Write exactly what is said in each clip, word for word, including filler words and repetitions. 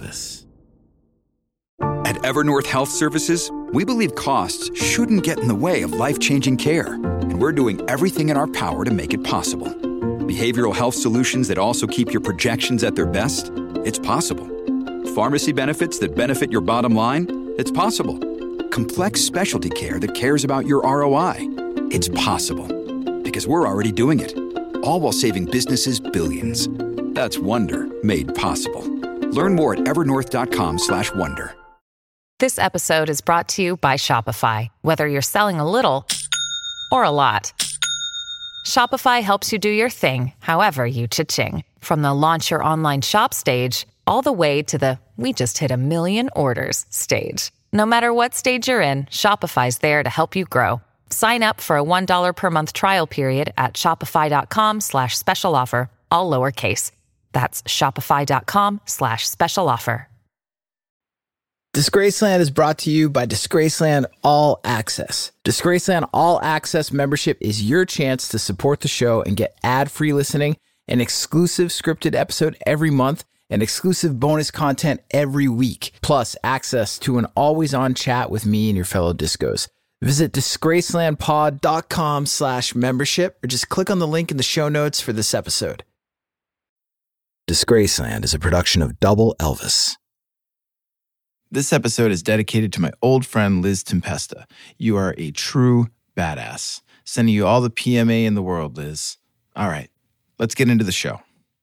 Elvis. At Evernorth Health Services, we believe costs shouldn't get in the way of life-changing care, and we're doing everything in our power to make it possible. Behavioral health solutions that also keep your projections at their best? It's possible. Pharmacy benefits that benefit your bottom line? It's possible. Complex specialty care that cares about your R O I? It's possible. Because we're already doing it. All while saving businesses billions. That's Wonder made possible. Learn more at evernorth.com slash wonder. This episode is brought to you by Shopify. Whether you're selling a little or a lot, Shopify helps you do your thing, however you cha-ching. From the launch your online shop stage, all the way to the we just hit a million orders stage. No matter what stage you're in, Shopify's there to help you grow. Sign up for a one dollar per month trial period at shopify.com slash special offer, all lowercase. That's shopify.com slash special offer. Disgraceland is brought to you by Disgraceland All Access. Disgraceland All Access membership is your chance to support the show and get ad-free listening, an exclusive scripted episode every month, and exclusive bonus content every week, plus access to an always-on chat with me and your fellow discos. Visit disgracelandpod.com slash membership or just click on the link in the show notes for this episode. Disgraceland is a production of Double Elvis. This episode is dedicated to my old friend Liz Tempesta. You are a true badass. Sending you all the P M A in the world, Liz. All right, let's get into the show.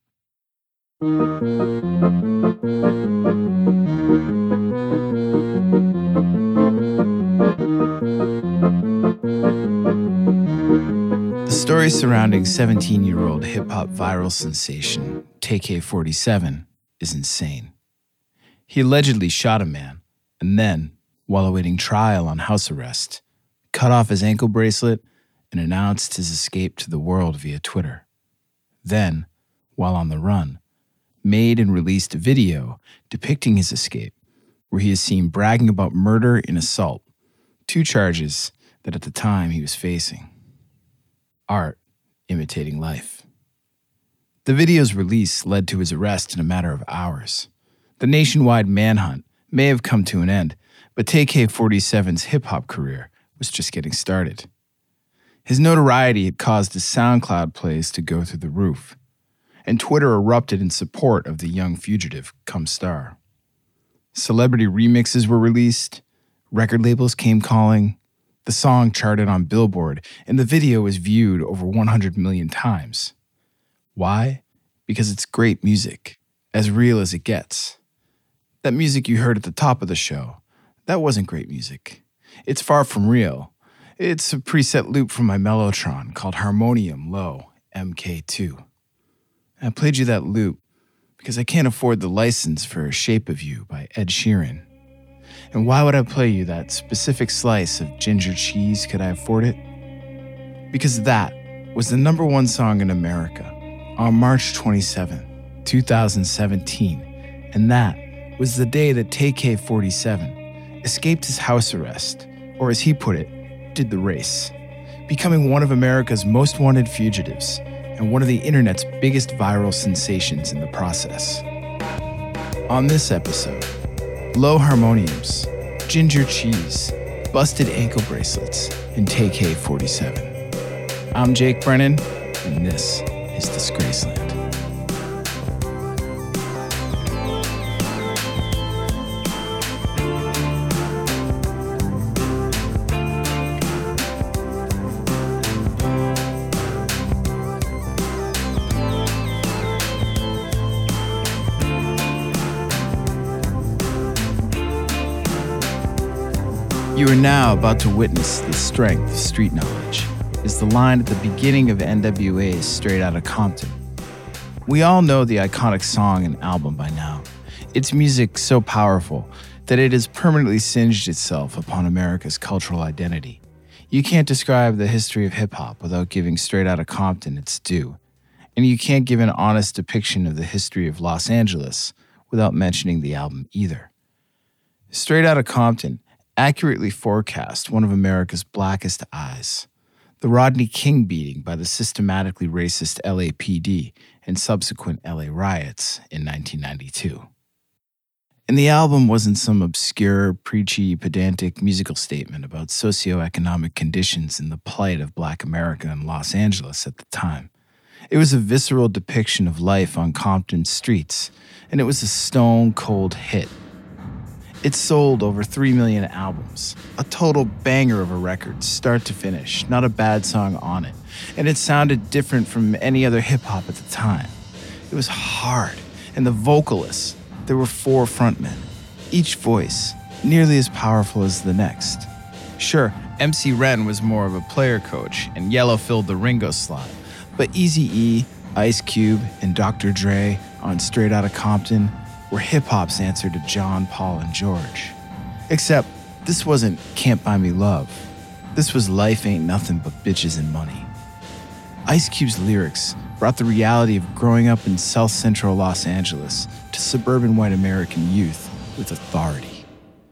The story surrounding seventeen-year-old hip-hop viral sensation T K forty-seven is insane. He allegedly shot a man, and then, while awaiting trial on house arrest, cut off his ankle bracelet and announced his escape to the world via Twitter. Then, while on the run, made and released a video depicting his escape, where he is seen bragging about murder and assault, two charges that at the time he was facing. Art imitating life. The video's release led to his arrest in a matter of hours. The nationwide manhunt may have come to an end, but T K forty-seven's hip-hop career was just getting started. His notoriety had caused his SoundCloud plays to go through the roof, and Twitter erupted in support of the young fugitive come star. Celebrity remixes were released, record labels came calling, the song charted on Billboard, and the video was viewed over one hundred million times. Why? Because it's great music, as real as it gets. That music you heard at the top of the show, that wasn't great music. It's far from real. It's a preset loop from my Mellotron called Harmonium Low M K two. I played you that loop because I can't afford the license for Shape of You by Ed Sheeran. And why would I play you that specific slice of ginger cheese? Could I afford it? Because that was the number one song in America on March twenty-seventh, twenty seventeen. And that was the day that T K forty-seven escaped his house arrest, or as he put it, did the race, becoming one of America's most wanted fugitives and one of the internet's biggest viral sensations in the process. On this episode, low harmoniums, ginger cheese, busted ankle bracelets, and T K forty-seven. I'm Jake Brennan, and this is Disgraceland. You are now about to witness the strength of street knowledge, is the line at the beginning of N W A's Straight Outta Compton. We all know the iconic song and album by now. Its music so powerful that it has permanently singed itself upon America's cultural identity. You can't describe the history of hip-hop without giving Straight Outta Compton its due. And you can't give an honest depiction of the history of Los Angeles without mentioning the album either. Straight Outta Compton accurately forecast one of America's blackest eyes, the Rodney King beating by the systematically racist L A P D and subsequent L A riots in nineteen ninety-two. And the album wasn't some obscure, preachy, pedantic musical statement about socioeconomic conditions and the plight of Black America in Los Angeles at the time. It was a visceral depiction of life on Compton's streets, and it was a stone-cold hit. It sold over three million albums, a total banger of a record, start to finish, not a bad song on it, and it sounded different from any other hip-hop at the time. It was hard, and the vocalists, there were four frontmen, each voice nearly as powerful as the next. Sure, M C Ren was more of a player coach, and Yellow filled the Ringo slot, but Eazy-E, Ice Cube, and Doctor Dre on Straight Outta Compton were hip-hop's answer to John, Paul, and George. Except, this wasn't Can't Buy Me Love. This was Life Ain't Nothing But Bitches and Money. Ice Cube's lyrics brought the reality of growing up in South Central Los Angeles to suburban white American youth with authority.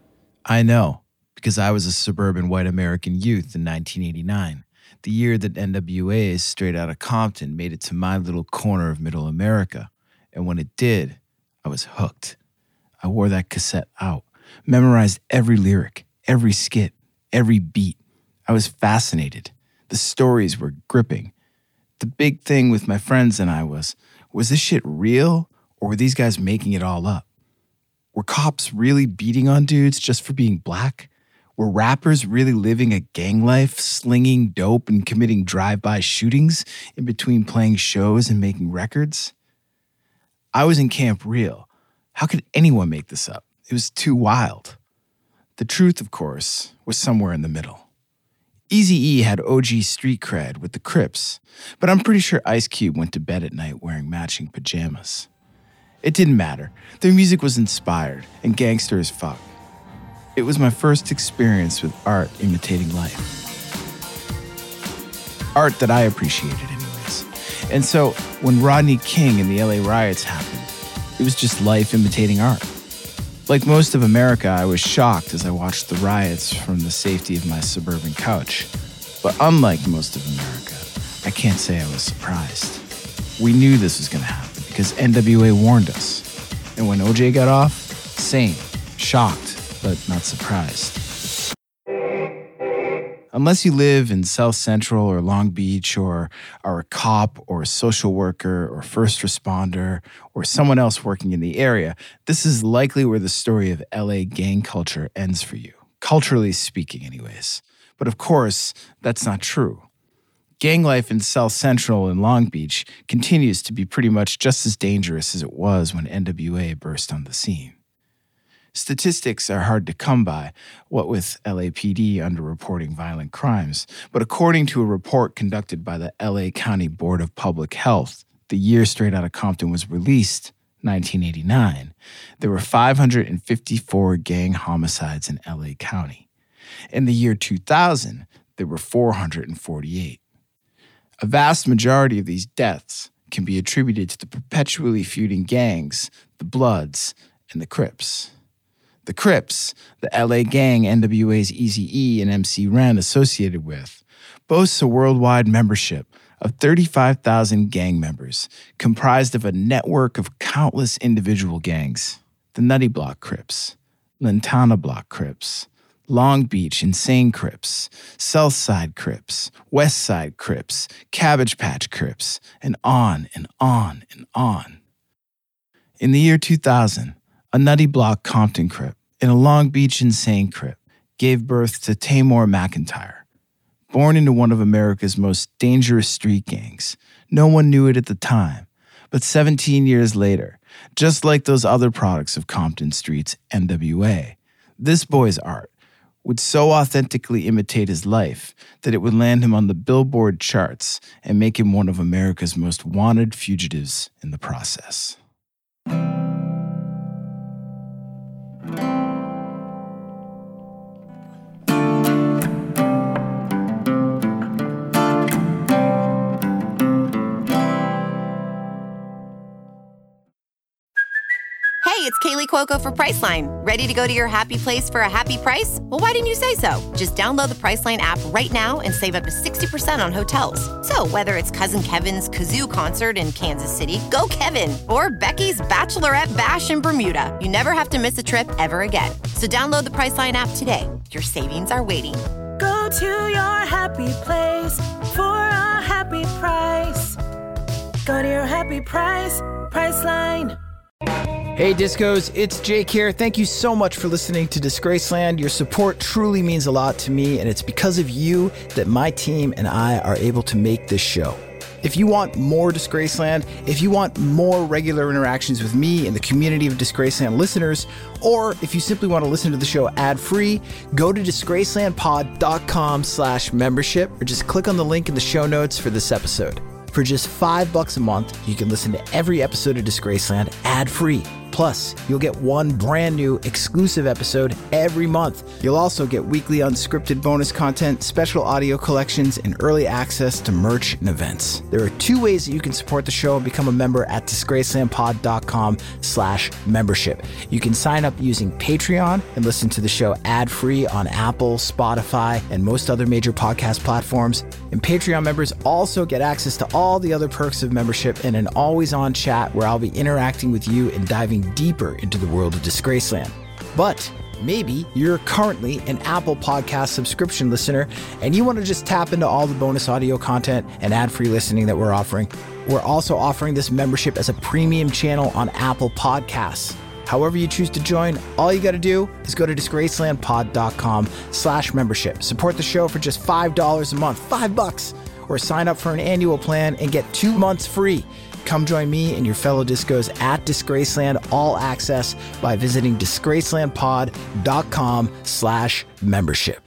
I know, because I was a suburban white American youth in nineteen eighty-nine, the year that N W A's Straight Outta Compton made it to my little corner of Middle America. And when it did, I was hooked. I wore that cassette out, memorized every lyric, every skit, every beat. I was fascinated. The stories were gripping. The big thing with my friends and I was, was this shit real, or were these guys making it all up? Were cops really beating on dudes just for being black? Were rappers really living a gang life, slinging dope and committing drive-by shootings in between playing shows and making records? I was in Camp Real. How could anyone make this up? It was too wild. The truth, of course, was somewhere in the middle. Eazy-E had O G street cred with the Crips, but I'm pretty sure Ice Cube went to bed at night wearing matching pajamas. It didn't matter. Their music was inspired and gangster as fuck. It was my first experience with art imitating life. Art that I appreciated anyways. And so when Rodney King and the L A riots happened, it was just life imitating art. Like most of America, I was shocked as I watched the riots from the safety of my suburban couch. But unlike most of America, I can't say I was surprised. We knew this was going to happen because N W A warned us. And when O J got off, same, shocked, but not surprised. Unless you live in South Central or Long Beach or are a cop or a social worker or first responder or someone else working in the area, this is likely where the story of L A gang culture ends for you, culturally speaking anyways. But of course, that's not true. Gang life in South Central and Long Beach continues to be pretty much just as dangerous as it was when N W A burst on the scene. Statistics are hard to come by, what with L A P D underreporting violent crimes, but according to a report conducted by the L A County Board of Public Health, the year Straight Outta Compton was released, nineteen eighty-nine, there were five hundred fifty-four gang homicides in L A County. In the year two thousand, there were four hundred forty-eight. A vast majority of these deaths can be attributed to the perpetually feuding gangs, the Bloods, and the Crips. The Crips, the L A gang N W A's Eazy-E and M C Ren associated with, boasts a worldwide membership of thirty-five thousand gang members, comprised of a network of countless individual gangs. The Nutty Block Crips, Lantana Block Crips, Long Beach Insane Crips, Southside Crips, Westside Crips, Cabbage Patch Crips, and on and on and on. In the year two thousand, a Nutty Block Compton Crip and a Long Beach Insane Crip gave birth to Tamor McIntyre. Born into one of America's most dangerous street gangs, no one knew it at the time, but seventeen years later, just like those other products of Compton Street's N W A, this boy's art would so authentically imitate his life that it would land him on the Billboard charts and make him one of America's most wanted fugitives in the process. it's Kaylee Cuoco for Priceline. Ready to go to your happy place for a happy price? Well, why didn't you say so? Just download the Priceline app right now and save up to sixty percent on hotels. So whether it's Cousin Kevin's Kazoo Concert in Kansas City, go Kevin, or Becky's Bachelorette Bash in Bermuda, you never have to miss a trip ever again. So download the Priceline app today. Your savings are waiting. Go to your happy place for a happy price. Go to your happy price, Priceline. Hey Discos, it's Jake here. Thank you so much for listening to Disgraceland. Your support truly means a lot to me, and it's because of you that my team and I are able to make this show. If you want more Disgraceland, if you want more regular interactions with me and the community of Disgraceland listeners, or if you simply want to listen to the show ad-free, go to disgracelandpod.com slash membership, or just click on the link in the show notes for this episode. For just five bucks a month, you can listen to every episode of Disgraceland ad-free. Plus, you'll get one brand new exclusive episode every month. You'll also get weekly unscripted bonus content, special audio collections, and early access to merch and events. There are two ways that you can support the show and become a member at disgracelandpod.com slash membership. You can sign up using Patreon and listen to the show ad-free on Apple, Spotify, and most other major podcast platforms. And Patreon members also get access to all the other perks of membership and an always-on chat where I'll be interacting with you and diving deeper into the world of Disgraceland. But maybe you're currently an Apple Podcast subscription listener and you want to just tap into all the bonus audio content and ad-free listening that we're offering. We're also offering this membership as a premium channel on Apple Podcasts. However you choose to join, all you got to do is go to disgracelandpod.com slash membership. Support the show for just five dollars a month, five bucks, or sign up for an annual plan and get two months free. Come join me and your fellow discos at Disgraceland All Access by visiting disgracelandpod.com slash membership.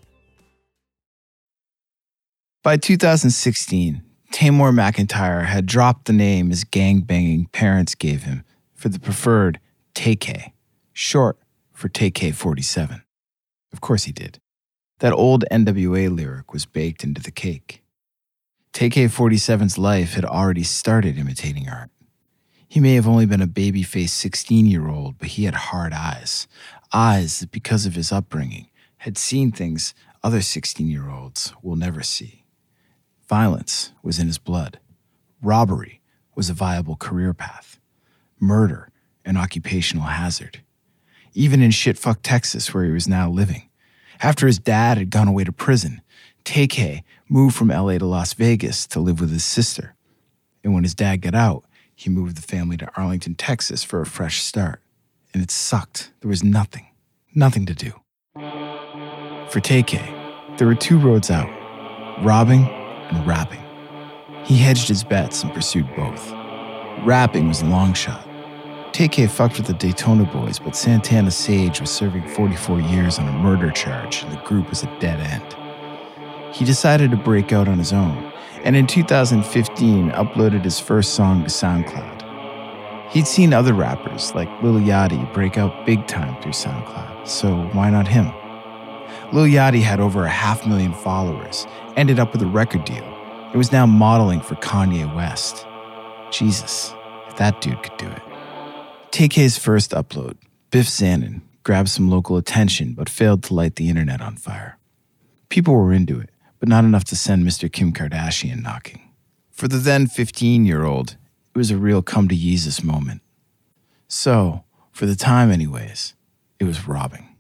By two thousand sixteen, Tamor McIntyre had dropped the name his gang-banging parents gave him for the preferred T K, short for T K forty-seven. Of course he did. That old N W A lyric was baked into the cake. T K forty-seven's life had already started imitating art. He may have only been a baby-faced sixteen-year-old, but he had hard eyes. Eyes that, because of his upbringing, had seen things other sixteen-year-olds will never see. Violence was in his blood. Robbery was a viable career path. Murder an occupational hazard. Even in shit-fuck Texas, where he was now living. After his dad had gone away to prison, T K moved from L A to Las Vegas to live with his sister. And when his dad got out, he moved the family to Arlington, Texas for a fresh start. And it sucked. There was nothing, nothing to do. For T K, there were two roads out, robbing and rapping. He hedged his bets and pursued both. Rapping was a long shot. T K fucked with the Daytona Boys, but Santana Sage was serving forty-four years on a murder charge, and the group was a dead end. He decided to break out on his own, and in two thousand fifteen uploaded his first song to SoundCloud. He'd seen other rappers like Lil Yachty break out big time through SoundCloud, so why not him? Lil Yachty had over a half million followers, ended up with a record deal, and was now modeling for Kanye West. Jesus, if that dude could do it. T K's first upload, Biff Zanin, grabbed some local attention but failed to light the internet on fire. People were into it, but not enough to send Mister Kim Kardashian knocking. For the then fifteen-year-old, it was a real come-to-Jesus moment. So, for the time anyways, it was robbing.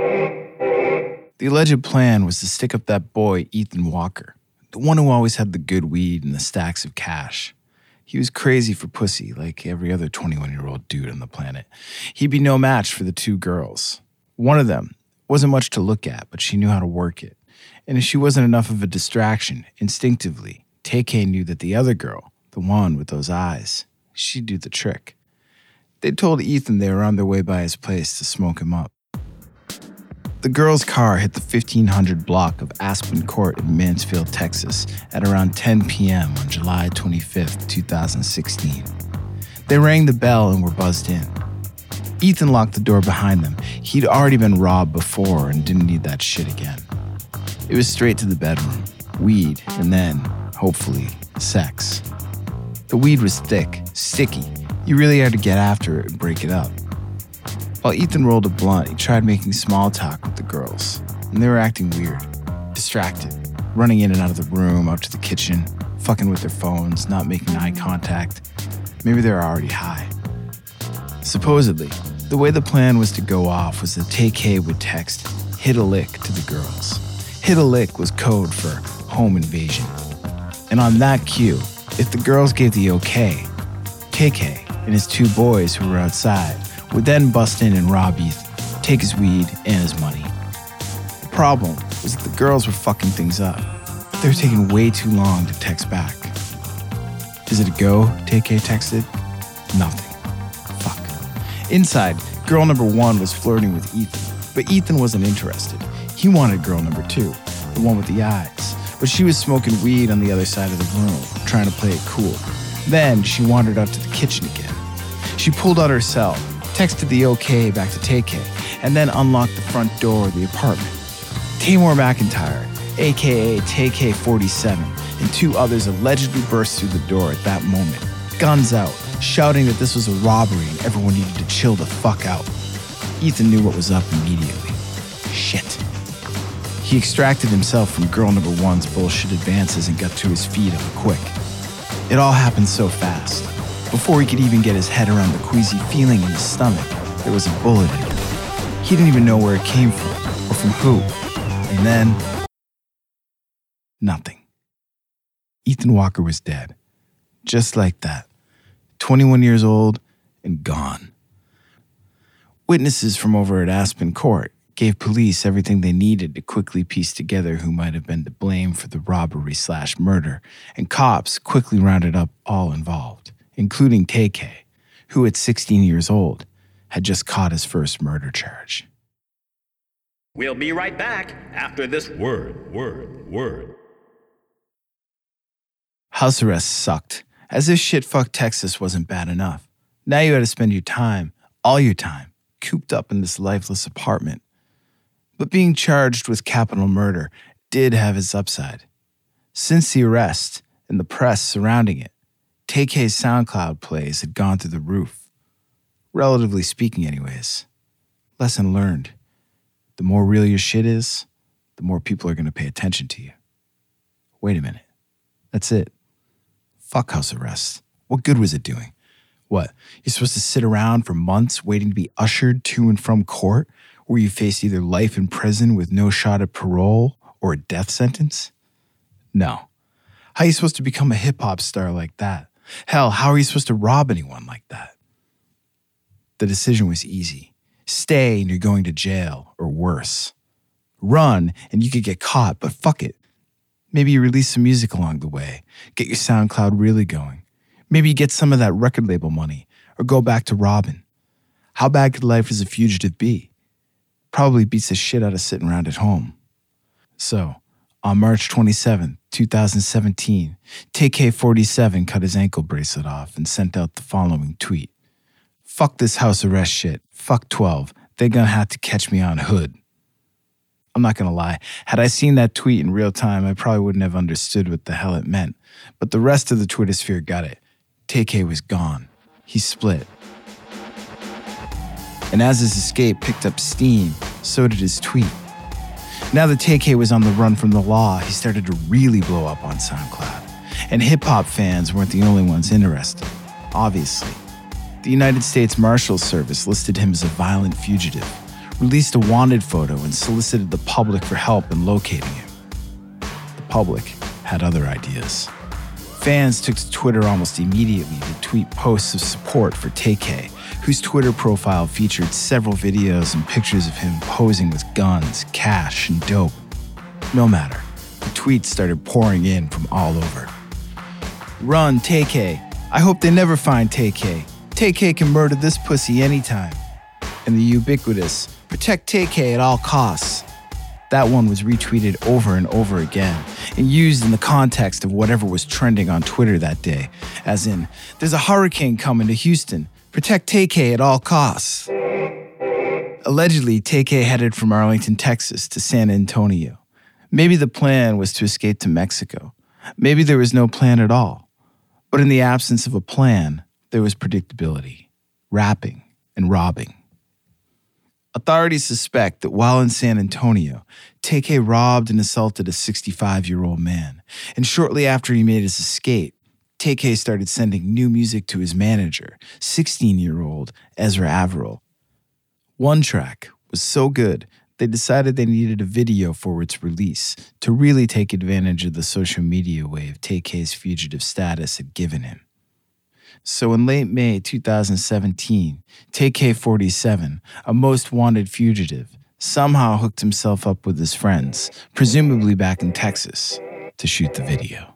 The alleged plan was to stick up that boy Ethan Walker, the one who always had the good weed and the stacks of cash. He was crazy for pussy, like every other twenty-one-year-old dude on the planet. He'd be no match for the two girls. One of them wasn't much to look at, but she knew how to work it. And if she wasn't enough of a distraction, instinctively, T K knew that the other girl, the one with those eyes, she'd do the trick. They told Ethan they were on their way by his place to smoke him up. The girl's car hit the fifteen hundred block of Aspen Court in Mansfield, Texas at around ten p.m. on July twenty-fifth, twenty sixteen. They rang the bell and were buzzed in. Ethan locked the door behind them. He'd already been robbed before and didn't need that shit again. It was straight to the bedroom, weed, and then, hopefully, sex. The weed was thick, sticky. You really had to get after it and break it up. While Ethan rolled a blunt, he tried making small talk with the girls, and they were acting weird, distracted, running in and out of the room, out to the kitchen, fucking with their phones, not making eye contact. Maybe they were already high. Supposedly, the way the plan was to go off was that Tay K would text, "hit a lick" to the girls. Hit a lick was code for home invasion. And on that cue, if the girls gave the okay, Tay K and his two boys who were outside would then bust in and rob Ethan, take his weed and his money. The problem was that the girls were fucking things up. They were taking way too long to text back. Is it a go? Tay K texted. Nothing. Fuck. Inside, girl number one was flirting with Ethan, but Ethan wasn't interested. He wanted girl number two, the one with the eyes, but she was smoking weed on the other side of the room, trying to play it cool. Then she wandered out to the kitchen again. She pulled out her cell, texted the okay back to Tay K, and then unlocked the front door of the apartment. Tamor McIntyre, aka Tay K forty-seven, and two others allegedly burst through the door at that moment, guns out, shouting that this was a robbery and everyone needed to chill the fuck out. Ethan knew what was up immediately. Shit. He extracted himself from girl number one's bullshit advances and got to his feet up quick. It all happened so fast. Before he could even get his head around the queasy feeling in his stomach, there was a bullet in it. He didn't even know where it came from or from who. And then, nothing. Ethan Walker was dead. Just like that. twenty-one years old and gone. Witnesses from over at Aspen Court gave police everything they needed to quickly piece together who might have been to blame for the robbery slash murder, and cops quickly rounded up all involved, including Tay K, who at sixteen years old had just caught his first murder charge. We'll be right back after this word, word, word. House arrest sucked, as if shit-fuck Texas wasn't bad enough. Now you had to spend your time, all your time, cooped up in this lifeless apartment. But being charged with capital murder did have its upside. Since the arrest and the press surrounding it, Tay K's SoundCloud plays had gone through the roof. Relatively speaking anyways. Lesson learned. The more real your shit is, the more people are going to pay attention to you. Wait a minute. That's it. Fuck house arrest. What good was it doing? What, you're supposed to sit around for months waiting to be ushered to and from court, where you face either life in prison with no shot at parole or a death sentence? No. How are you supposed to become a hip-hop star like that? Hell, how are you supposed to rob anyone like that? The decision was easy. Stay and you're going to jail, or worse. Run and you could get caught, but fuck it. Maybe you release some music along the way, get your SoundCloud really going. Maybe you get some of that record label money, or go back to robbing. How bad could life as a fugitive be? Probably beats the shit out of sitting around at home. So, on March twenty-seventh, twenty seventeen, Tay K forty-seven cut his ankle bracelet off and sent out the following tweet. Fuck this house arrest shit. Fuck twelve. They gonna have to catch me on hood. I'm not gonna lie. Had I seen that tweet in real time, I probably wouldn't have understood what the hell it meant. But the rest of the Twitter sphere got it. Tay K was gone. He split. And as his escape picked up steam, so did his tweet. Now that Tay K was on the run from the law, he started to really blow up on SoundCloud. And hip-hop fans weren't the only ones interested, obviously. The United States Marshals Service listed him as a violent fugitive, released a wanted photo, and solicited the public for help in locating him. The public had other ideas. Fans took to Twitter almost immediately to tweet posts of support for Tay K, whose Twitter profile featured several videos and pictures of him posing with guns, cash, and dope. No matter, the tweets started pouring in from all over. Run, Tay K. I hope they never find Tay K. Tay K can murder this pussy anytime. And the ubiquitous, protect Tay K at all costs. That one was retweeted over and over again and used in the context of whatever was trending on Twitter that day, as in, there's a hurricane coming to Houston. Protect Tay K at all costs. Allegedly, Tay K headed from Arlington, Texas to San Antonio. Maybe the plan was to escape to Mexico. Maybe there was no plan at all. But in the absence of a plan, there was predictability, rapping, and robbing. Authorities suspect that while in San Antonio, Tay K robbed and assaulted a sixty-five-year-old man, and shortly after he made his escape, Tay K started sending new music to his manager, sixteen-year-old Ezra Averill. One track was so good, they decided they needed a video for its release to really take advantage of the social media wave Tay K's fugitive status had given him. So in late May two thousand seventeen, Tay K forty-seven, a most wanted fugitive, somehow hooked himself up with his friends, presumably back in Texas, to shoot the video.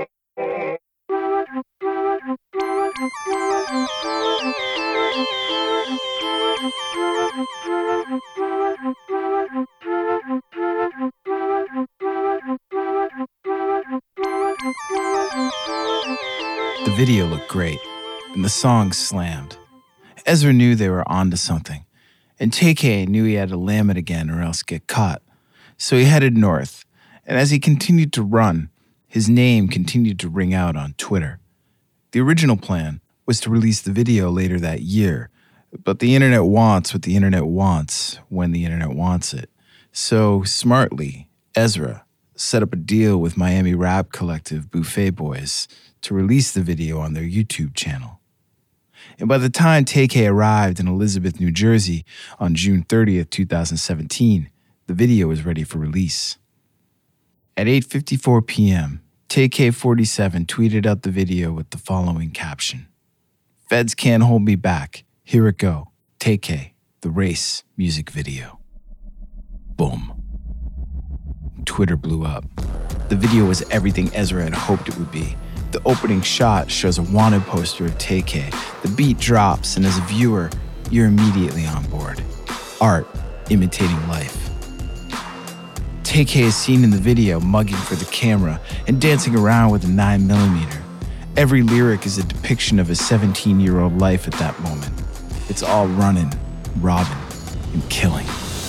The video looked great, and the song slammed. Ezra knew they were onto something, and Tay K knew he had to lam it again or else get caught. So he headed north, and as he continued to run, his name continued to ring out on Twitter. The original plan was to release the video later that year, but the internet wants what the internet wants when the internet wants it. So, smartly, Ezra set up a deal with Miami rap collective Buffet Boys to release the video on their YouTube channel. And by the time Tay K arrived in Elizabeth, New Jersey on June thirtieth, twenty seventeen, the video was ready for release. At eight fifty-four p.m., Tay K forty-seven tweeted out the video with the following caption: "Feds can't hold me back. Here it go. Tay K, the Race music video." Boom. Twitter blew up. The video was everything Ezra had hoped it would be. The opening shot shows a wanted poster of Tay K. The beat drops, and as a viewer, you're immediately on board. Art imitating life. Tay K is seen in the video mugging for the camera and dancing around with a nine millimeter. Every lyric is a depiction of a seventeen-year-old life at that moment. It's all running, robbing, and killing.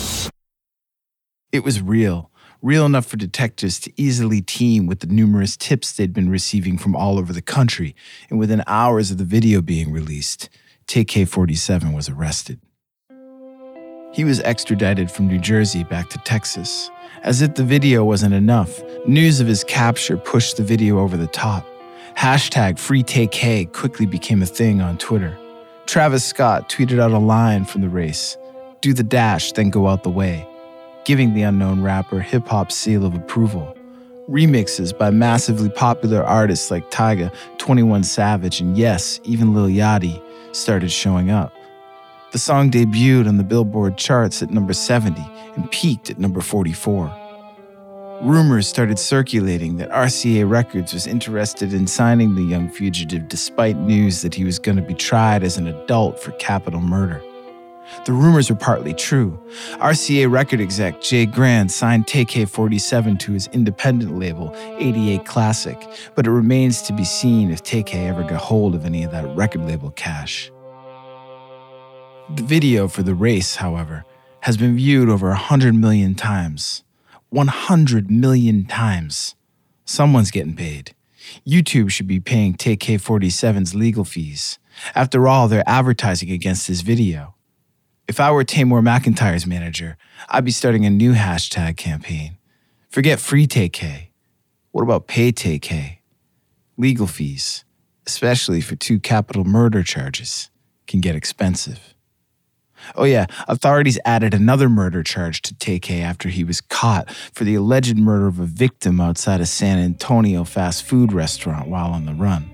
It was real. Real enough for detectives to easily team with the numerous tips they'd been receiving from all over the country, and within hours of the video being released, Tay K forty-seven was arrested. He was extradited from New Jersey back to Texas. As if the video wasn't enough, news of his capture pushed the video over the top. Hashtag FreeTayK quickly became a thing on Twitter. Travis Scott tweeted out a line from the race: "Do the dash, then go out the way," giving the unknown rapper hip-hop seal of approval. Remixes by massively popular artists like Tyga, twenty-one Savage, and yes, even Lil Yachty started showing up. The song debuted on the Billboard charts at number seventy and peaked at number forty-four. Rumors started circulating that R C A Records was interested in signing the young fugitive despite news that he was going to be tried as an adult for capital murder. The rumors were partly true. R C A record exec Jay Grand signed Tay K forty-seven to his independent label, eighty-eight Classic, but it remains to be seen if Tay K ever got hold of any of that record label cash. The video for The Race, however, has been viewed over one hundred million times. one hundred million times. Someone's getting paid. YouTube should be paying Tay K forty-seven's legal fees. After all, they're advertising against his video. If I were Tamor McIntyre's manager, I'd be starting a new hashtag campaign. Forget free Tay K. What about pay Tay K? Legal fees, especially for two capital murder charges, can get expensive. Oh yeah, authorities added another murder charge to Tay K after he was caught for the alleged murder of a victim outside a San Antonio fast food restaurant while on the run.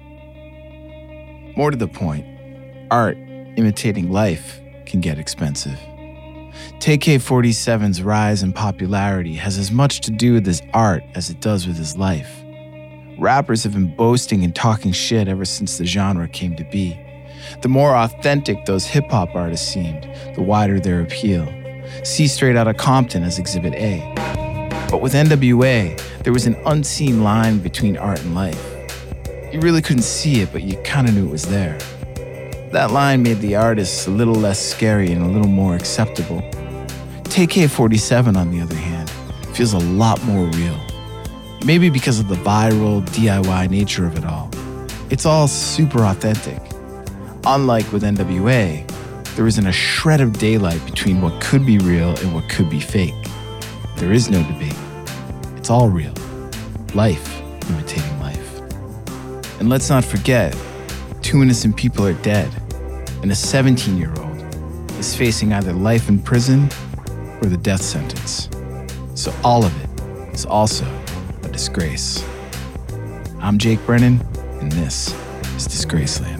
More to the point, art imitating life can get expensive. Tay K forty-seven's rise in popularity has as much to do with his art as it does with his life. Rappers have been boasting and talking shit ever since the genre came to be. The more authentic those hip-hop artists seemed, the wider their appeal. See Straight Outta Compton as Exhibit A. But with N W A, there was an unseen line between art and life. You really couldn't see it, but you kind of knew it was there. That line made the artists a little less scary and a little more acceptable. Tay K forty-seven, on the other hand, feels a lot more real. Maybe because of the viral, D I Y nature of it all. It's all super authentic. Unlike with N W A, There isn't a shred of daylight between what could be real and what could be fake. There is no debate. It's all real. Life imitating life. And let's not forget, two innocent people are dead, and a seventeen-year-old is facing either life in prison or the death sentence. So all of it is also a disgrace. I'm Jake Brennan, and this is Disgraceland.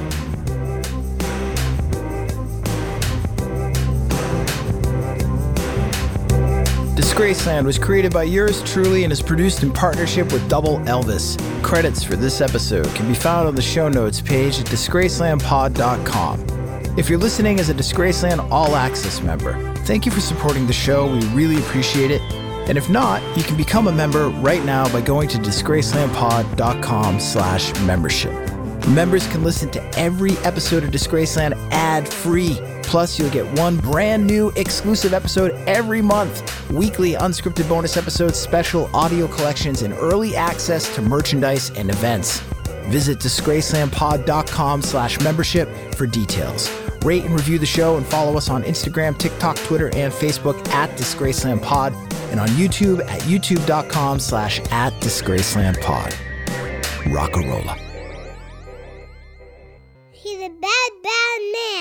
Disgraceland was created by yours truly and is produced in partnership with Double Elvis. Credits for this episode can be found on the show notes page at disgraceland pod dot com. If you're listening as a Disgraceland All Access member, thank you for supporting the show. We really appreciate it. And if not, you can become a member right now by going to disgraceland pod dot com slash membership. Members can listen to every episode of Disgraceland ad-free. Plus, you'll get one brand new exclusive episode every month. Weekly unscripted bonus episodes, special audio collections, and early access to merchandise and events. Visit disgraceland pod dot com slash membership for details. Rate and review the show and follow us on Instagram, TikTok, Twitter, and Facebook at DisgracelandPod and on YouTube at youtube dot com slash at DisgracelandPod. Rockarola. He's a bad, bad man.